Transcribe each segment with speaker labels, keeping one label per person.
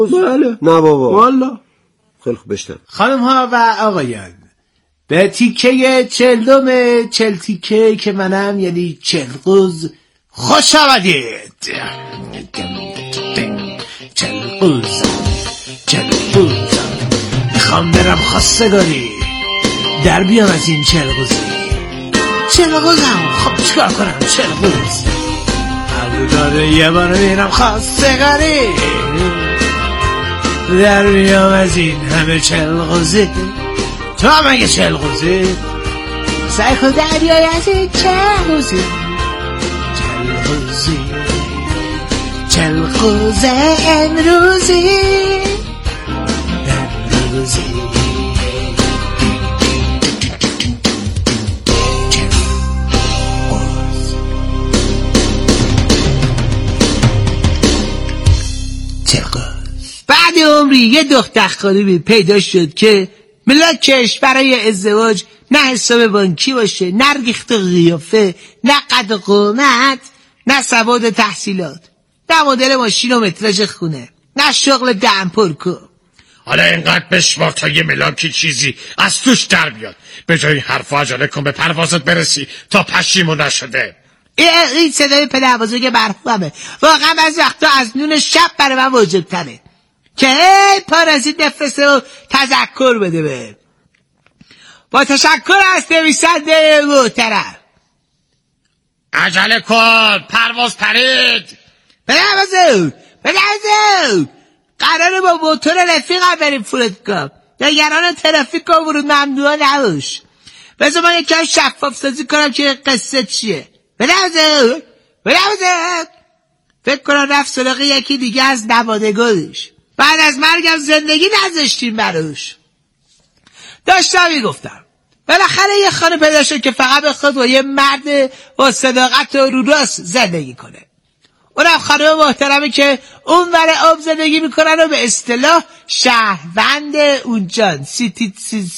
Speaker 1: بله.
Speaker 2: نه بابا
Speaker 1: والا.
Speaker 2: خیلی خوب بشتم.
Speaker 1: خانم ها و آقایان، به تیکه 40 تیکه که منم یعنی 40 قوز خوش آمدید. 40 قوز میخوام برم خواستگاری، در بیام از این 40 قوزی. 40 قوزم خب چیکار کنم؟ 40 قوز هر داره یه بار میرم خواستگاری، در بیام از این همه 40 قوزی. تو هم اگه 40 قوزی سعی کن در بیای از این 40 قوزی. 40 قوز امروزی. بعد عمری یه دختر خانمی پیدا شد که ملاکش برای ازدواج نه حساب بانکی باشه، نه ریخت قیافه، نه قد و قامت، نه سواد تحصیلات، نه مدل ماشین و متراژ خونه، نه شغل دم پر کن.
Speaker 3: حالا اینقدر بشمار تا یه ملاکی چیزی از توش در بیاد. به جای این حرفا عجله کن به پروازت برسی تا پشیمون نشده.
Speaker 1: این صدای پدر بزرگ مرحومه. واقعا بعضی وقتا از نون شب برای من واجب تره که هی پارازیت بفرسته و تذکر بده به. با تشکر از نویسنده محترم.
Speaker 3: عجله کن، پرواز پرید.
Speaker 1: پدر بزرگ قراره با موتور رفیقم بریم فرودگاه. نگران ترافیک و ورود ممنوعه نباش. بذار من یکم شفاف سازی کنم که قصه چیه. پدر بزرگ فکر کنم رفت سراغ یکی دیگه از نوادگانش. بعد از مرگم زندگی نذاشتیم براش. داشتم میگفتم بالاخره یه خانه پیدا شد که فقط بخواد با یه مرد با صداقت و رو راست زندگی کنه. اونم خانم محترمی که اون ور آب زندگی میکنن و به اصطلاح شهروند اونجان. سیتی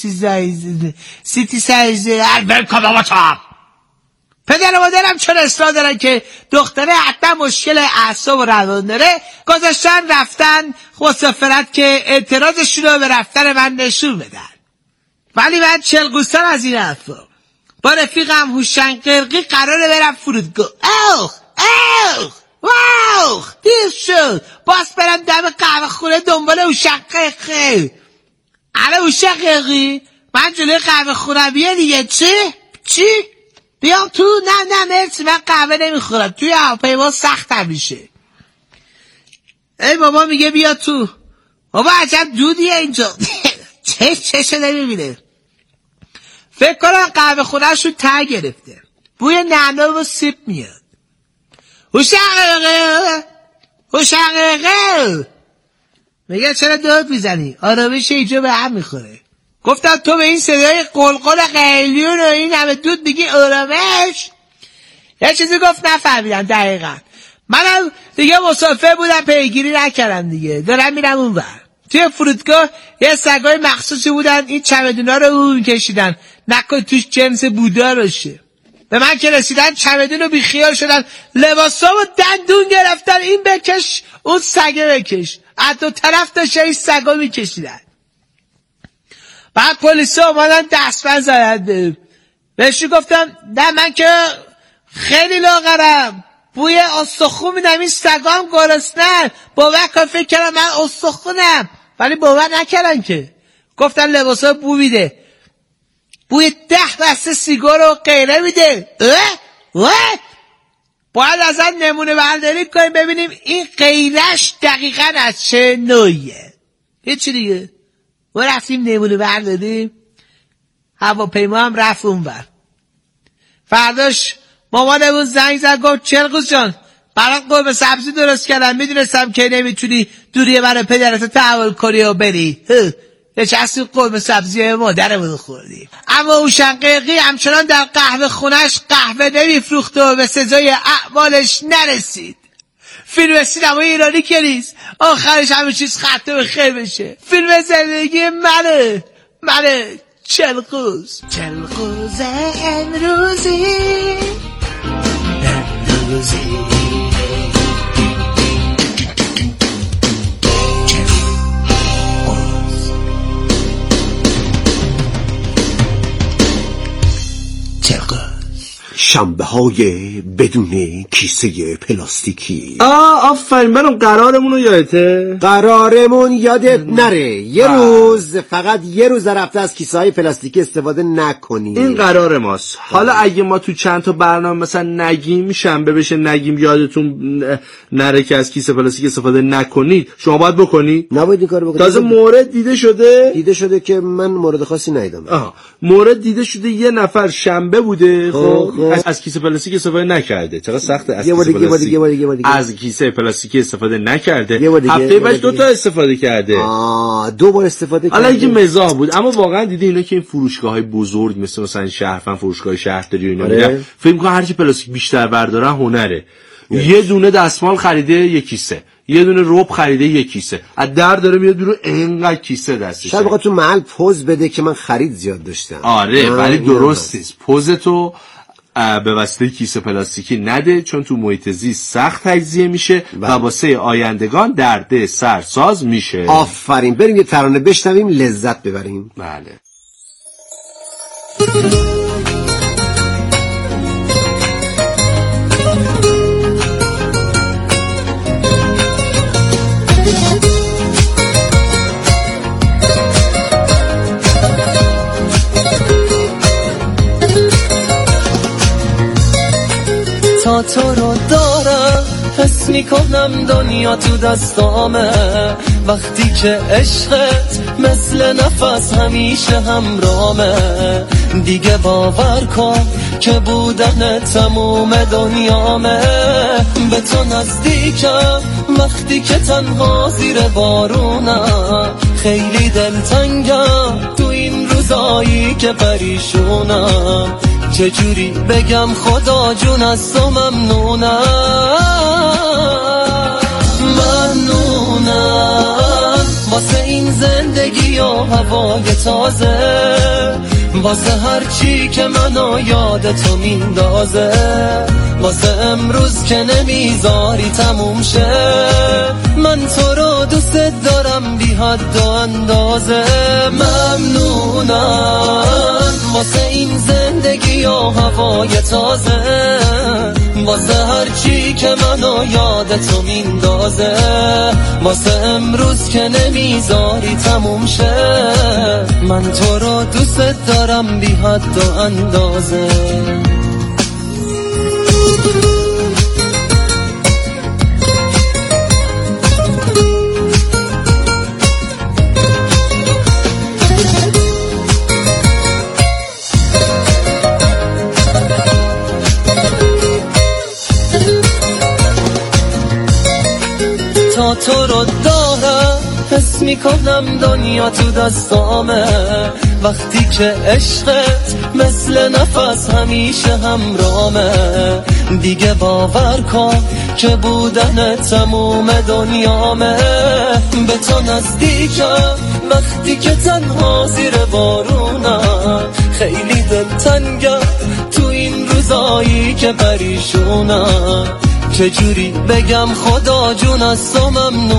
Speaker 1: سایز
Speaker 3: بلکن بابا تو.
Speaker 1: پدر و مادرم چون اصرار دارن که دختره حتما مشکل اعصاب و روان داره، گذاشتن رفتن مسافرت که اعتراضشون رو به رفتن من نشون بدن. ولی من 40 قوزتر از این حرفا. با رفیقم هوشنگ قرقی قراره برم فرودگاه. واو دیر شد. باز برم دم قهوه خونه دنبال هوشنگ قرقی. الان هوشنگ قرقی من جلوی قهوه خونه بیه دیگه. چی؟ بیام تو؟ نه مرسی، من قهوه نمیخورم، توی هواپیما سختم میشه. ای بابا میگه بیا تو. بابا عجب دودیه اینجا. چشه نمیبینه. فکر کنم قهوه خونه‌شو ته گرفته، بوی نعنا و سیب میاد. هوشنگ میگه چرا داد میزنی؟ آرامش اینجا به هم میخوره. گفتم تو به این صدای قلقل قیلیون و این همه دود میگی آرامش؟ یه چیزی گفت نفهمیدم دقیقا. منم دیگه مسافر بودم، پیگیری نکردم دیگه، دارم میرم اون ور. توی فرودگاه یه سگای مخصوصی بودن، این چمدونا رو اون کشیدن نکن توش جنس بودا باشه. به من که رسیدن چمدون رو بیخیال شدن، لباسا و دندون گرفتن، این بکش اون سگه بکش، از دو طرف داشته این سگا میکشیدن. بعد پلیس ها اومدن دستبند زدن بهشون. گفتم نه من که خیلی لاغرم، بوی استخون میدم، این سگا هم گرسنن. باور کن فکر کردم من استخونم، ولی باور نکردن که. گفتن لباس ها بو میده، بوی 10 دسته سیگار و غیره میده. باید ازن نمونه برداری کنیم ببینیم این غیرش دقیقا از چه نوعیه. هیچی دیگه. ما رفتیم نمونه برداریم، هواپیما هم رفت اون بر. فرداش مامانمون زنگ زد گفت 40 قوز جان برات قرمه سبزی درست کردم، میدونستم که نمیتونی دوری برای پدرت تحول کنی و بری. نشستیم قرمه سبزی مادرمون خوردیم. اما هوشنگ قرقی همچنان در قهوه خونش قهوه نمیفروخت و به سزای اعمالش نرسید. فیلم سینمای ایرانی که نیست، آخرش همه چیز ختم به خیر بشه. فیلم زندگی منه 40 قوز امروزی.
Speaker 2: شنبه‌های بدون کیسه پلاستیکی.
Speaker 4: آفرین، منم قرارمون رو یادته؟
Speaker 2: قرارمون یادت نره. یه روز، فقط یه روز در هفته از کیسه های پلاستیکی استفاده نکنیم.
Speaker 4: این قرار ماست. حالا اگه ما تو چند تا برنامه مثلا نگیم، شنبه بشه نگیم یادتون نره که از کیسه پلاستیک استفاده نکنید، شما باید بکنید؟
Speaker 2: نباید این کارو بکنید.
Speaker 4: تازه مورد دیده شده
Speaker 2: که من مورد خاصی ندیدم.
Speaker 4: مورد دیده شده یه نفر شنبه بوده خب از کیسه پلاستیک استفاده نکرده. چرا سخته؟ از کیسه پلاستیکی استفاده نکرده. هفته بعد 2 تا استفاده کرده.
Speaker 2: 2 بار استفاده کرده.
Speaker 4: حالا اینکه مزاح بود، اما واقعا دیدی اینا که این فروشگاه‌های بزرگ مثلا شهرفند، فروشگاه شهرداری و اینا، فکر می‌کنن هر چی پلاستیک بیشتر بردارن هنره. یه دونه دستمال خریده 1 کیسه، یه دونه رب خریده 1 کیسه، از در داره میاد بیرون اینقدر کیسه دستشه.
Speaker 2: شاید بخواد تو محل پوز بده که من خرید زیاد داشتم.
Speaker 4: آره ولی درست نیست. پوزتو به واسطه کیسه پلاستیکی نده، چون تو محیط زیست سخت تجزیه میشه و واسه آیندگان درد سرساز میشه.
Speaker 2: آفرین. بریم یه ترانه بشنویم لذت ببریم.
Speaker 4: بله.
Speaker 5: تا تو رو دارم حس میکنم دنیا تو دستامه، وقتی که عشقت مثل نفس همیشه همرامه. دیگه باور کن که بودن تموم دنیامه. به تو نزدیکم وقتی که تنها زیر بارونم، خیلی دلتنگم تو این روزایی که پریشونم. چجوری بگم خدا جون از تو ممنونم واسه این زندگی و هوای تازه، واسه هر چی که منو یاد تو میندازه، واسه امروز که نمیذاری تموم شه. من تو رو دوست دارم بی حد و اندازه. ممنونم واسه این زندگی و هوای تازه، واسه هر چی که منو یاد تو میندازه، واسه امروز که نمیذاری تموم شه. من تو رو دوست دارم بی حد و اندازه. تا تو رو دارم حس میکنم دنیا تو دستامه، وقتی که عشقت مثل نفس همیشه همرامه. دیگه باور کن که بودن تموم دنیامه. به تو نزدیکم وقتی که تنها زیر بارونم، خیلی دلتنگم تو این روزایی که پریشونم. چجوری بگم خدا جون از تو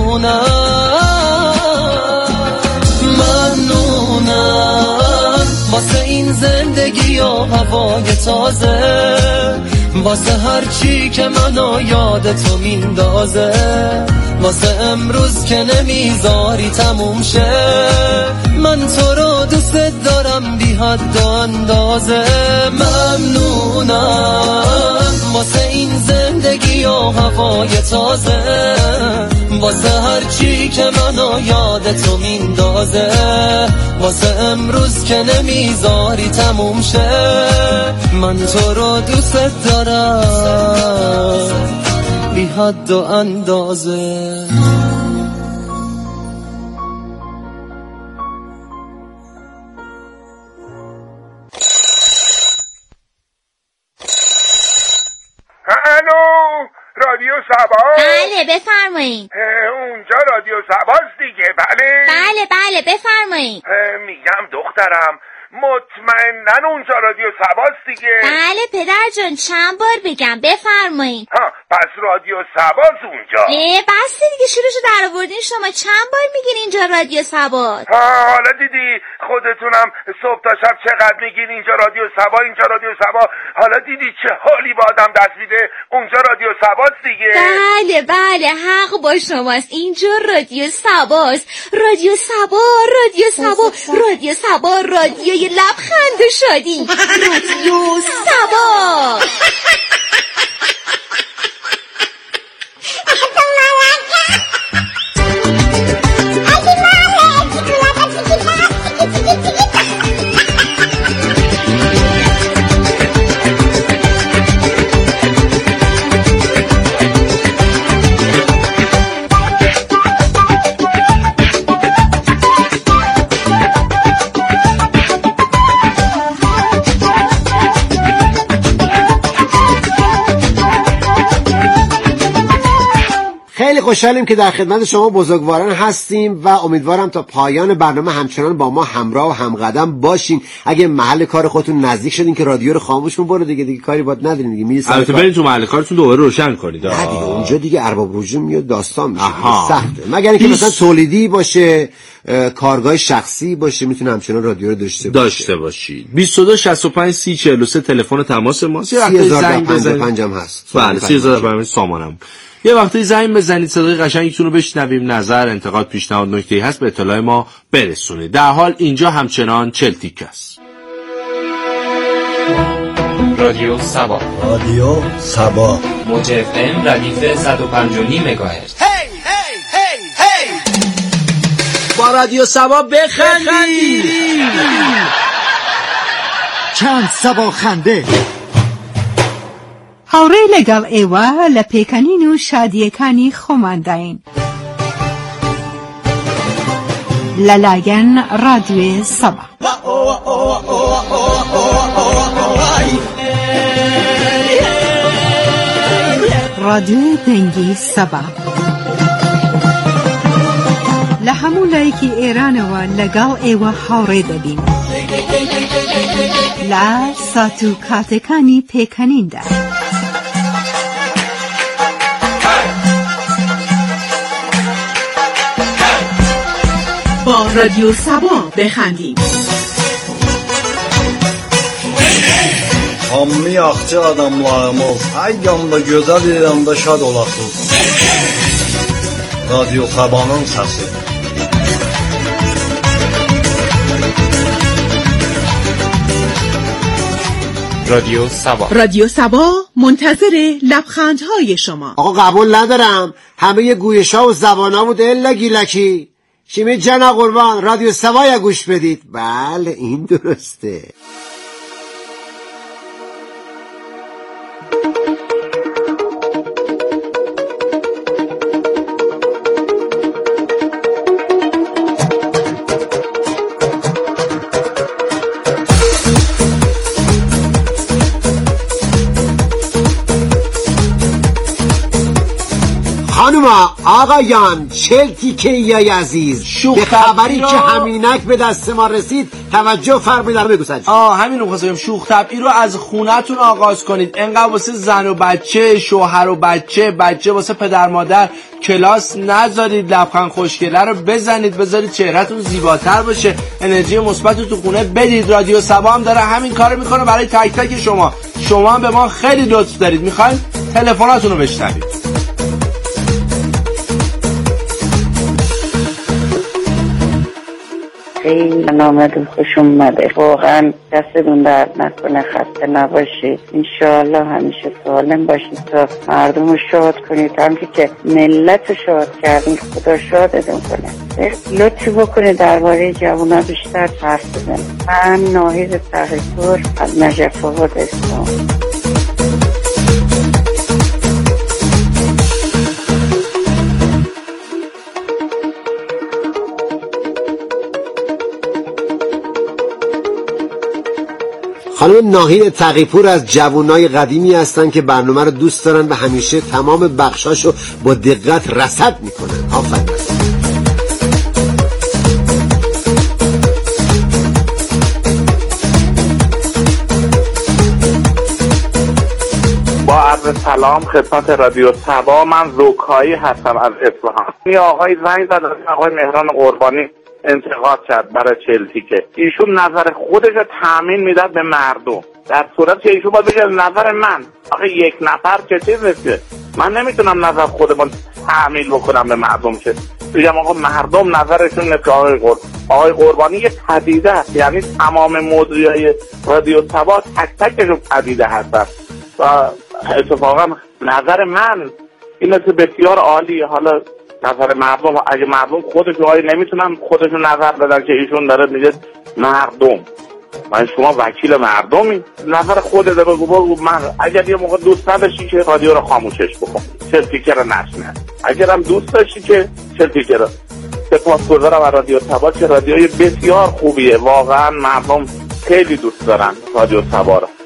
Speaker 5: ممنونم واسه این زندگی و هوای تازه، واسه هر چی که منو یاد تو میندازه، واسه امروز که نمیذاری تموم شه. من تو رو دوست دارم بی حد و اندازه. ممنونم واسه این زندگی و هوای تازه، واسه هر چی که منو یاد تو میندازه، واسه امروز که نمیذاری تموم شه. من تو رو دوست دارم بی حد و اندازه.
Speaker 6: الو، رادیو سبا؟
Speaker 7: بله بفرمایید.
Speaker 6: اونجا رادیو سباست دیگه؟ بله
Speaker 7: بله بفرمایید.
Speaker 6: میگم دخترم، مطمئنن اونجا رادیو سباست دیگه.
Speaker 7: بله پدر جان چند بار بگم بفرمایید.
Speaker 6: ها پس رادیو سباست اونجا.
Speaker 7: بس دیگه شروعشو در آوردین شما چند بار میگین اینجا رادیو سباست.
Speaker 6: حالا دیدی خودتونم صبح تا شب چقدر میگین اینجا رادیو سبا اینجا رادیو سبا. حالا دیدی چه حالی با آدم دست میده. اونجا رادیو سباست دیگه.
Speaker 7: بله حق با شماست. اینجا رادیو سباست. رادیو سبا رادیو سبا رادیو سبا رادیوی لبخند و شادی. رادیو سبا.
Speaker 2: خیلی خوشحالیم که در خدمت شما بزرگواران هستیم و امیدوارم تا پایان برنامه همچنان با ما همراه و همقدم باشین. اگه محل کار خودتون نزدیک شدین که رادیو رو خاموش کن برو دیگه کاری باید ندارین دیگه میرید
Speaker 4: البته برین تو محل کارتون دوباره روشن کنید.
Speaker 2: نه دیگه اونجا دیگه ارباب رجوع میاد داستان میشه سخته. مگر اینکه مثلا تولیدی باشه کارگاه شخصی باشه میتونه همچنان رادیو رو داشته باشید.
Speaker 4: 22 65 30 43 تلفن تماس ماست.
Speaker 2: 3055 هم هست.
Speaker 4: بله 3055 سامانم. یه وقتی زنگ بزنید صدای قشنگتون رو بشنویم. نظر، انتقاد، پیشنهاد، نکته‌ای هست به اطلاع ما برسونید. در حال اینجا همچنان 40 تیک است.
Speaker 8: رادیو سبا موج اف ام ردیف 105.9 مگاهرتز.
Speaker 1: با رادیو سبا بخندید.
Speaker 9: چند سبا خنده
Speaker 10: هاوره لگل ایوه لپیکنین و شادیکانی خماندین للاگن رادیو سبا. رادیو دنگی سبا لهمون لایکی ایران و لگل ایوه هاوره دبین لا ساتو کاتکانی پیکنین ده. با رادیو سبا بخندیم.
Speaker 11: Hammi axçı adamlarımız ay yanda gözəl İranda şad olasınız. Radyo Sabah'ın səsi.
Speaker 10: رادیو سبا منتظر لبخندهای شما.
Speaker 2: آقا قبول ندارم همه گویش‌ها و زبان‌ها بود الا گیلکی. شیمی جنا قربان رادیو سبا یا گوش بدید. بله این درسته. خانوما آقایان 40 تیکه یای عزیز به خبری که همینک به دست ما رسید توجه فرمایید. بگو سجی.
Speaker 4: همین رو خواستم شوخ طبعی رو از خونتون آغاز کنید. انقدر واسه زن و بچه، شوهر و بچه واسه پدر مادر کلاس نذارید. لبخند خوشگله رو بذارید چهرهتون زیباتر باشه. انرژی مثبت رو تو خونه بدید. رادیو سبا هم داره همین کارو میکنه برای تک تک شما هم به ما خیلی لطف دارید. میخواین تلفناتون رو بشنوید.
Speaker 12: خیلی نامتون خوش اومده. واقعا دستتون درد نکنه. خسته نباشید. انشاءالله همیشه سالم باشید تا مردم رو شاد کنید. همچنین که ملت رو شاد کردین خدا شادتون کنه. لطفی بکنید درباره جوونا بیشتر حرف بزنید. من ناهید تقی‌پور از نجف آباد هستم.
Speaker 2: خانم ناهید تقی‌پور از جوانای قدیمی هستن که برنامه رو دوست دارن و همیشه تمام بخشاشو با دقت رصد میکنن. آفرین.
Speaker 13: سلام خدمت رادیو سبا. من زوکایی هستم از اصفهان. این آقای زنگ زد، آقای مهران قربانی انتقاد کرد برای چلسی که ایشون نظر خودش رو تأمین میداد به مردم، در صورت که ایشون باید بگه نظر من. آخه یک نفر که چیز نیست، من نمیتونم نظر خودمون تأمین بکنم به مردم که بگم آقا مردم نظرشون نسبت آقای قربانی یک پدیده است، یعنی تمام موضوعای رادیو سبا تک تکشون پدیده هستن و اتفاقا نظر من این است بسیار عالیه. حالا نظر مردم، اگه مردم خودشون نمیتونن خودشون نظر بدن که ایشون داره میگه مردم، من شما وکیل مردمی، نظر خودت بگو. من اگر یه موقع دوست نداشتی که رادیو رو خاموشش بکن، چلتیکر رو نشنه. اگرم دوست داشتی که چلتیکر رو سپاسگزارم از رادیو سبا که رادیوی بسیار خوبیه، واقعا مردم خیلی دوست دارن رادیو سبا رو.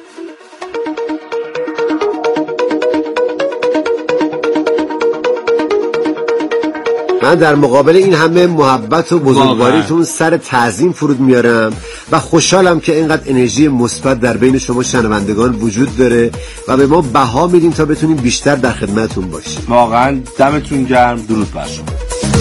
Speaker 2: من در مقابل این همه محبت و بزرگواریتون سر تعظیم فرود میارم و خوشحالم که اینقدر انرژی مثبت در بین شما شنوندگان وجود داره و به ما بها میدیم تا بتونیم بیشتر در خدمتتون باشیم.
Speaker 4: واقعا دمتون گرم. درود بر شما.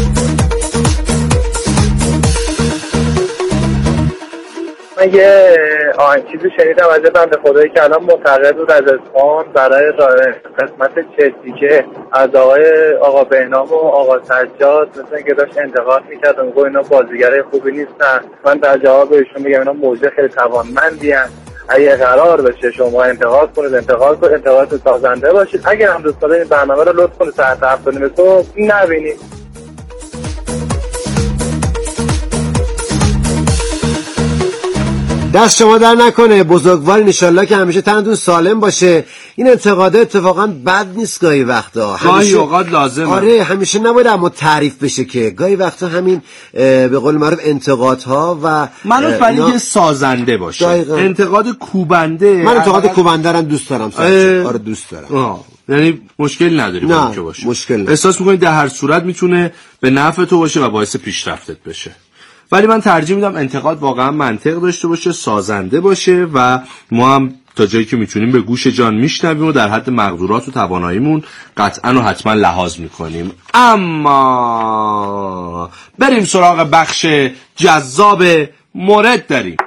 Speaker 14: من یه چیزی شنیدم از بنده خدایی که الان منتقل بود از اصفهان برای قسمت چلسی از آقا بهنام و آقا سجاد، مثل اینکه داشت انتقاد میکرد و میگو اینا بازیگرای خوبی نیستن. من در جواب ایشون میگم اینا موجه خیلی توانمندی هستن. اگه قرار بشه شما انتقاد کنید، انتقاد سازنده باشید. اگه هم دوست دارید این برنامه رو لطف کنید ساعت 7:30 صبح نبینید.
Speaker 2: دست شما در نکنه، بزرگوار انشالله که همیشه تنتون سالم باشه. این انتقاده اتفاقا بد نیست، گاهی وقتا
Speaker 4: گاهی اوقات لازمه.
Speaker 2: آره همیشه نباید اما تعریف بشه که گاهی وقتا همین به قول معروف انتقادها و
Speaker 4: منو برای که سازنده باشه. انتقاد کوبنده،
Speaker 2: من انتقاد کوبنده رو دوست دارم. آره دوست دارم.
Speaker 4: یعنی مشکل نداری با که باشه.
Speaker 2: مشکل
Speaker 4: احساس می‌کنی در هر صورت میتونه به نفع تو باشه و باعث پیشرفتت بشه. ولی من ترجیح میدم انتقاد واقعا منطق داشته باشه، سازنده باشه و ما هم تا جایی که میتونیم به گوش جان میشنویم و در حد مقدورات و تواناییمون قطعا و حتما لحاظ میکنیم. اما بریم سراغ بخش جذاب مورد داریم.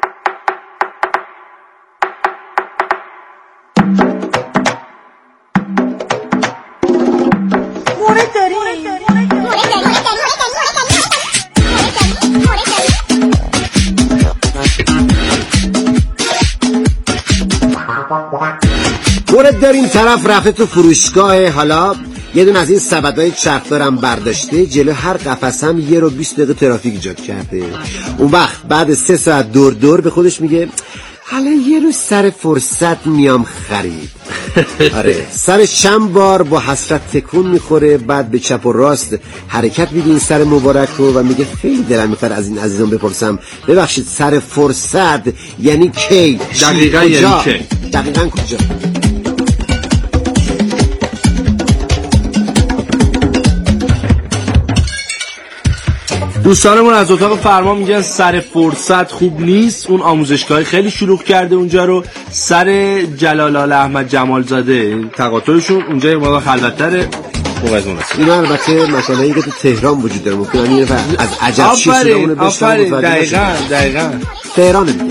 Speaker 2: مورد داریم طرف رفته تو فروشگاه، حالا یه دون از این سبدهای چرخدارم برداشته، جلو هر قفس هم 1 رو 20 دقیقه ترافیک ایجاد کرده. اون وقت بعد 3 ساعت دور به خودش میگه حالا یه روز سر فرصت میام خرید. آره سر چند بار با حسرت تکون میخوره، بعد به چپ و راست حرکت میده این سر مبارک رو و میگه خیلی دلم میخواد از این عزیزان بپرسم ببخشید سر فرصت یعنی کی؟
Speaker 4: دقیقاً یعنی کی؟
Speaker 2: دقیقاً کجا؟
Speaker 4: دوستانمون از اتاق فرمان میگن سر فرصت خوب نیست. اون آموزشگاه خیلی شلوغ کرده اونجا رو. سر جلال آل احمد جمالزاده تقاطعشون اونجا یه موقع خلوت‌تره.
Speaker 2: این البته مسئله‌ای که تو تهران وجود داره، ممکنه این از عجب چیزونه بشه.
Speaker 4: دقیقاً
Speaker 2: تهران دیگه.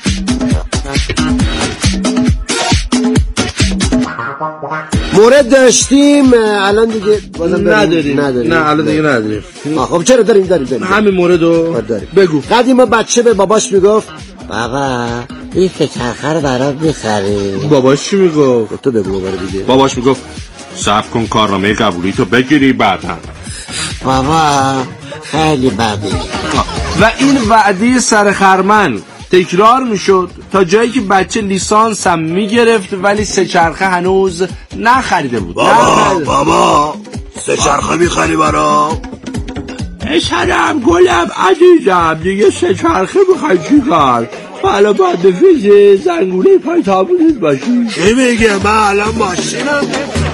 Speaker 2: مورد داشتیم الان دیگه
Speaker 4: نداریم. نه الان دیگه نداریم.
Speaker 2: خب چرا داریم
Speaker 4: همین موردو بگو.
Speaker 2: قدیما بچه به باباش میگفت بابا این چرخه رو برات میخری.
Speaker 4: باباش چی میگفت؟
Speaker 2: تو بگو بابا دیگه.
Speaker 4: باباش میگفت صبر کن کارنامه قبولی تو بگیری بعدا.
Speaker 2: بابا خیلی بده.
Speaker 4: و این وعده سرخرمن تکرار میشد تا جایی که بچه لیسانس هم میگرفت ولی 3 چرخه هنوز نخریده بود.
Speaker 2: بابا 3 چرخه میخری برام؟
Speaker 4: اشارم گلم عزیزم دیگه 3 چرخه میخوای چی کار؟ حالا باید بفیزه زنگونه پای تابونت باشی.
Speaker 2: چی میگه؟ من الان ماشینم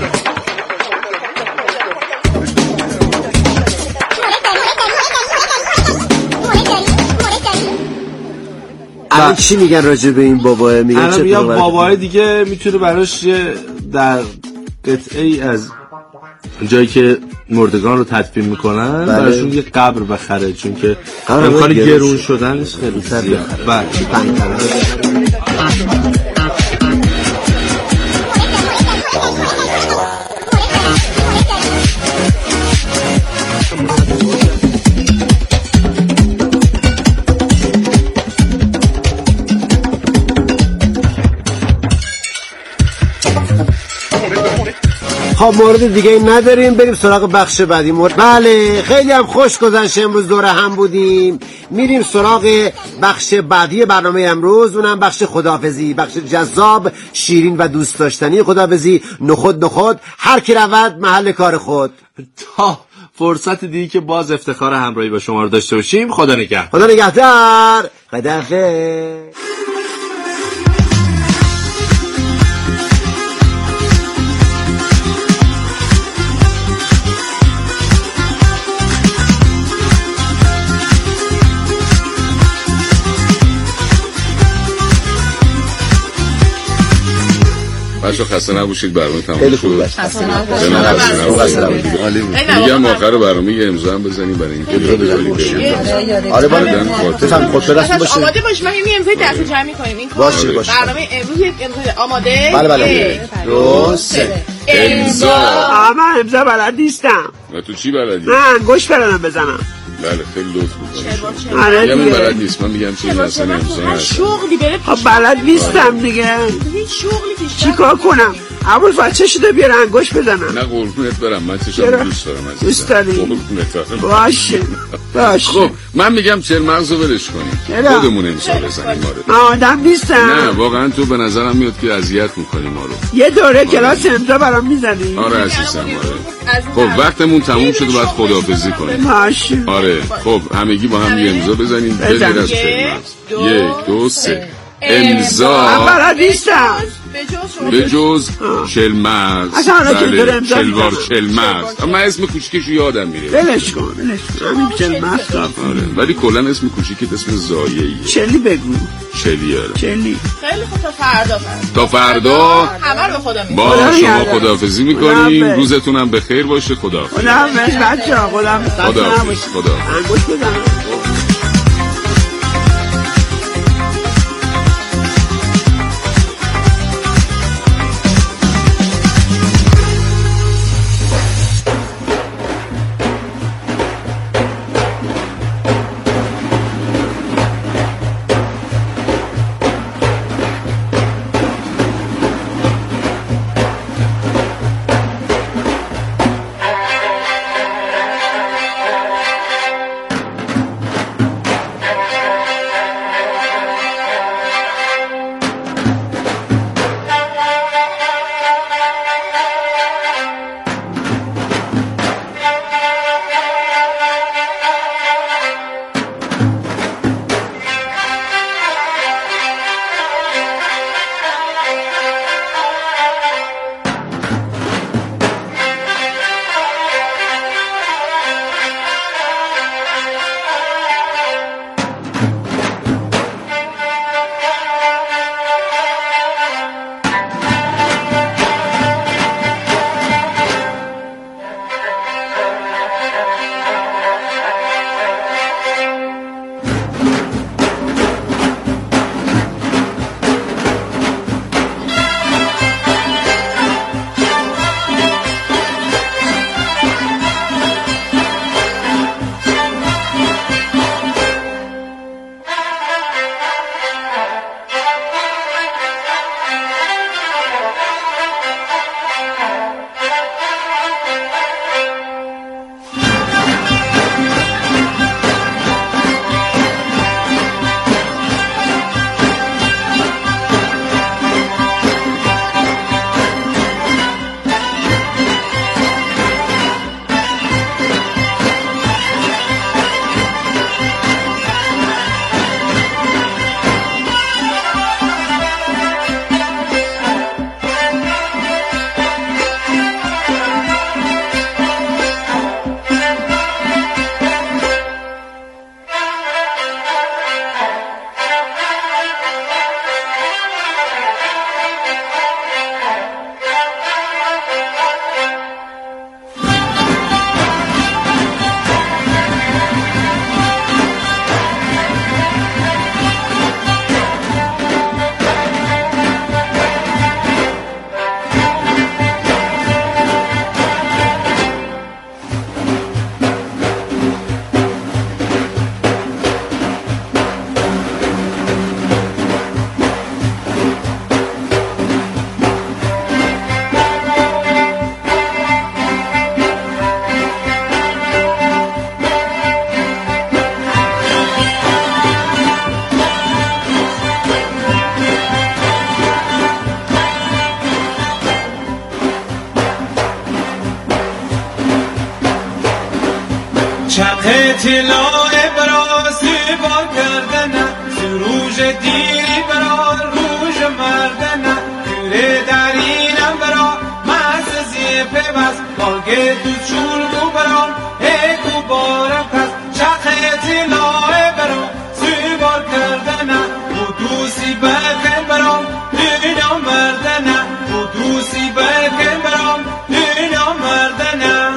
Speaker 2: الان چی میگن راجع به این بابا؟ میگن چه
Speaker 4: بابای دیگه میتونه براش در قطعه ای از جایی که مردگان رو تدفین میکنن براشون یه قبر بخره، چون که امکان گرون شدنش خیلی زیاد. بله
Speaker 2: خب مورد دیگه ای نداریم، بریم سراغ بخش بعدی. بله خیلی هم خوش گذشت امروز، دور هم بودیم. میریم سراغ بخش بعدی برنامه امروز، اونم بخش خداحافظی، بخش جذاب، شیرین و دوست داشتنی خداحافظی. نخود هر کی رود محل کار خود.
Speaker 4: تا فرصت دیگه که باز افتخار همراهی با شما رو داشته باشیم. خدا نگهدار.
Speaker 2: خدا نگهدار. خداحافظ.
Speaker 15: بچه خسته نباشید، برنامه تمام
Speaker 2: خیلی
Speaker 15: شد.
Speaker 2: خوب باشه. خسته نباشید.
Speaker 15: میگم آخر برنامه یه امضا هم بزنیم برای اینکه
Speaker 2: آره بفهم خود دست باشه.
Speaker 16: آماده باش، ما این امضا دست جمع می‌کنیم. این
Speaker 2: باشه
Speaker 16: برنامه امروز یک امضا آماده.
Speaker 2: بله 2 3
Speaker 15: امضا.
Speaker 1: من امضا بلد نیستم.
Speaker 15: و تو چی بلدی؟
Speaker 1: من انگشت بلدم بزنم.
Speaker 15: بله خیلی لطف می‌کنی. میگم این بلد نیست، من میگم چه اصلا امضا هست.
Speaker 16: شغلی بره.
Speaker 1: خب بلد نیستم دیگه.
Speaker 16: هیچ شغلی پیش.
Speaker 1: چیکار کنم؟ اول فاصله شده بیار انگشت بزنم.
Speaker 15: نه قربونت برم، من چشم دوست دارم عزیزم.
Speaker 1: دوست داری؟ باشه.
Speaker 15: خب من میگم چهل مغزو ولش کنیم، خودمون امضا بزنیم.
Speaker 1: من آدم نیستم.
Speaker 15: نه واقعا تو به نظرم میاد که اذیت میکنی ما رو.
Speaker 1: یه دوره کلاس امضا برام میزنی؟
Speaker 15: آره عزیزم آره. خب وقتمون تموم شد و باید خداحافظی کنیم.
Speaker 1: باشه.
Speaker 15: آره خب همگی با هم یه امضا بزنیم. بزن از چهل مغز. 1 2 3 امضا.
Speaker 1: من بلد نیستم.
Speaker 15: به جز چهل مغز. بله چلوار چهل مغز. من اسم کوچیکشو یادم میره.
Speaker 1: ولش کن همین چهل مغز کار کن.
Speaker 15: آره ولی کلا اسم کوچیکت اسم زایه‌ایه.
Speaker 1: چلی بگو.
Speaker 15: چلی آره.
Speaker 16: خیلی خوب.
Speaker 15: تا فردا
Speaker 16: همه رو به خدا
Speaker 15: با شما خداحافظی میکنیم. روزتونم بخیر باشه. خداحافظ.
Speaker 1: خداحافظ بچه‌ها.
Speaker 15: خداحافظ.
Speaker 1: انگشت بزن.
Speaker 17: طلای برا سیبا کردنه سروج دیری برا روژ مردنه گره درینم برا مرز زیپه بس باگه دو چول گو برا هکو بارم کس چخه طلای برا سیبا کردنه قدوسی بکن برام دینا مردنه قدوسی بکن برام دینا مردنه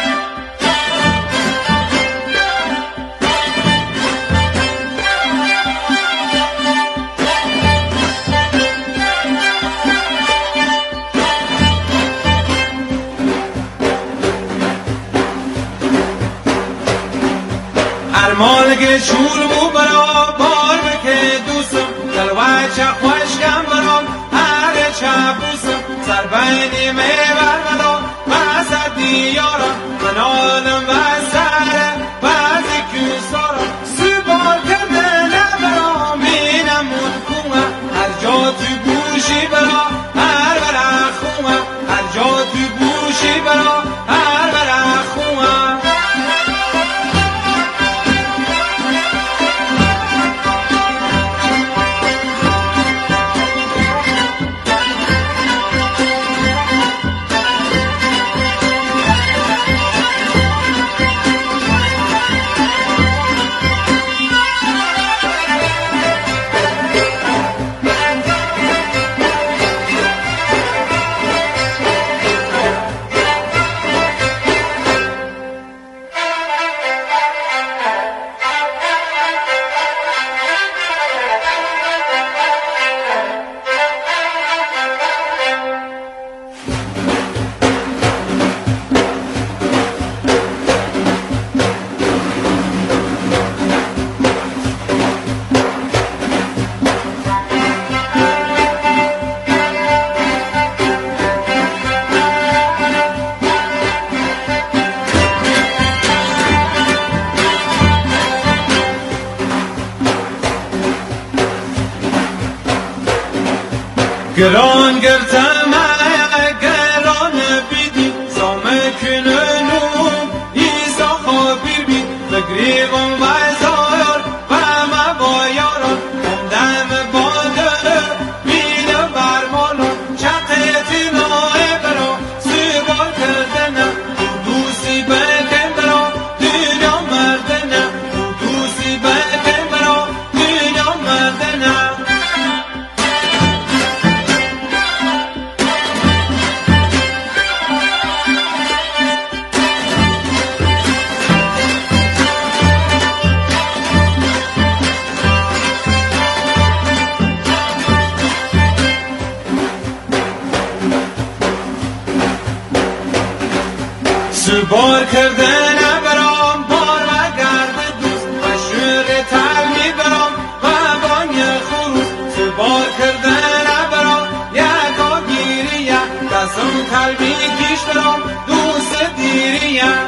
Speaker 17: مالک شور بو برا بار بکه دوستم دلوی چه خوشگم برام هر چه بوسم سر بینی میبر مدا بسر دیارم من آدم بسره بعضی کسارم سیبار کرده نبرام اینم مدکومه هر جا تو گوشی برا هر برا خومه هر جا تو گوشی برا هر برا خومه گران گرتم گران بیدی سامه کننو ایسا خوابی بید بگریبم و زایار و مبایاران همدم باده بیده برمانان چقیتی نای برا سیبار کردنم دوسی بکن برا دینا مردنم دوسی بکن برا دینا مردنم سوبار کردن برام بار و گرد دوست و شور تلمی برام و بانگ خروس سوبار کردن برام یکا گیریه دستم تلمی کش برام دوست دیریه